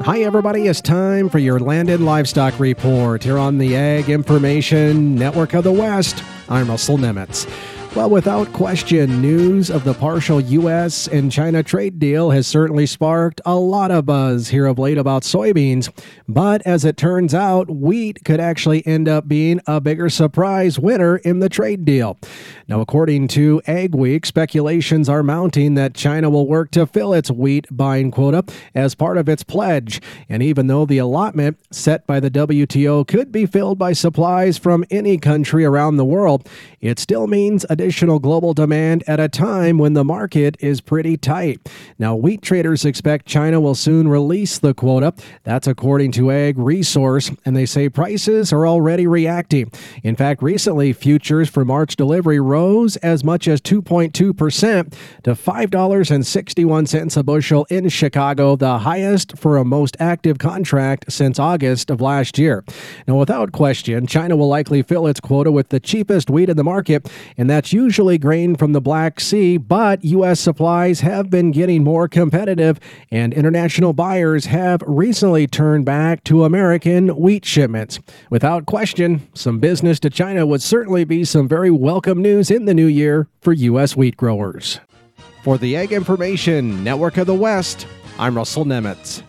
Hi, everybody. It's time for your Landed Livestock Report here on the Ag Information Network of the West. I'm Russell Nemitz. Well, without question, news of the partial U.S. and China trade deal has certainly sparked a lot of buzz here of late about soybeans. But as it turns out, wheat could actually end up being a bigger surprise winner in the trade deal. Now, according to Ag Week, speculations are mounting that China will work to fill its wheat buying quota as part of its pledge. And even though the allotment set by the WTO could be filled by supplies from any country around the world, it still means additional global demand at a time when the market is pretty tight. Now, wheat traders expect China will soon release the quota. That's according to Ag Resource, and they say prices are already reacting. In fact, recently, futures for March delivery rose as much as 2.2% to $5.61 a bushel in Chicago, the highest for a most active contract since August of last year. Now, without question, China will likely fill its quota with the cheapest wheat in the market, and that's usually grain from the Black Sea, but U.S. supplies have been getting more competitive, and international buyers have recently turned back to American wheat shipments. Without question, some business to China would certainly be some very welcome news in the new year for U.S. wheat growers. For the Ag Information Network of the West, I'm Russell Nemitz.